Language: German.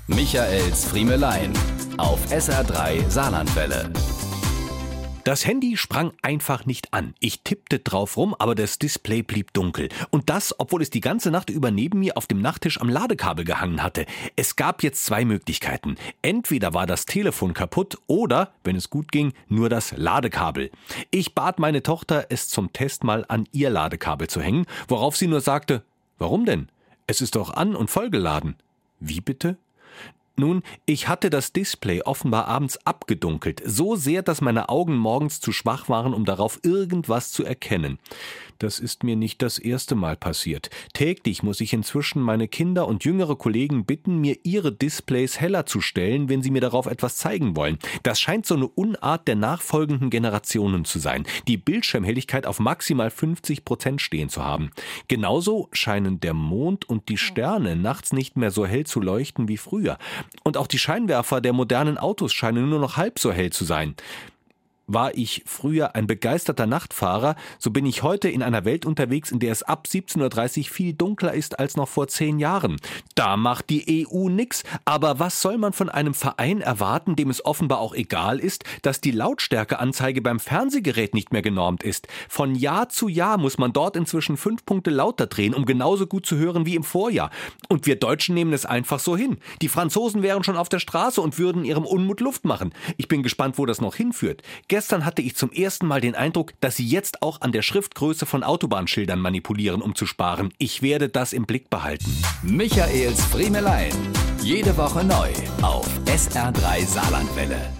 Michaels Friemelein auf SR3 Saarlandwelle. Das Handy sprang einfach nicht an. Ich tippte drauf rum, aber das Display blieb dunkel. Und das, obwohl es die ganze Nacht über neben mir auf dem Nachttisch am Ladekabel gehangen hatte. Es gab jetzt zwei Möglichkeiten. Entweder war das Telefon kaputt oder, wenn es gut ging, nur das Ladekabel. Ich bat meine Tochter, es zum Test mal an ihr Ladekabel zu hängen, worauf sie nur sagte: Warum denn? Es ist doch an und vollgeladen. Wie bitte? Nun, ich hatte das Display offenbar abends abgedunkelt, so sehr, dass meine Augen morgens zu schwach waren, um darauf irgendwas zu erkennen. Das ist mir nicht das erste Mal passiert. Täglich muss ich inzwischen meine Kinder und jüngere Kollegen bitten, mir ihre Displays heller zu stellen, wenn sie mir darauf etwas zeigen wollen. Das scheint so eine Unart der nachfolgenden Generationen zu sein, die Bildschirmhelligkeit auf maximal 50% stehen zu haben. Genauso scheinen der Mond und die Sterne nachts nicht mehr so hell zu leuchten wie früher. Und auch die Scheinwerfer der modernen Autos scheinen nur noch halb so hell zu sein. War ich früher ein begeisterter Nachtfahrer, so bin ich heute in einer Welt unterwegs, in der es ab 17:30 Uhr viel dunkler ist als noch vor 10 Jahren. Da macht die EU nix, aber was soll man von einem Verein erwarten, dem es offenbar auch egal ist, dass die Lautstärkeanzeige beim Fernsehgerät nicht mehr genormt ist? Von Jahr zu Jahr muss man dort inzwischen 5 Punkte lauter drehen, um genauso gut zu hören wie im Vorjahr. Und wir Deutschen nehmen es einfach so hin. Die Franzosen wären schon auf der Straße und würden ihrem Unmut Luft machen. Ich bin gespannt, wo das noch hinführt. Gestern hatte ich zum ersten Mal den Eindruck, dass sie jetzt auch an der Schriftgröße von Autobahnschildern manipulieren, um zu sparen. Ich werde das im Blick behalten. Michaels Friemelein. Jede Woche neu auf SR3 Saarlandwelle.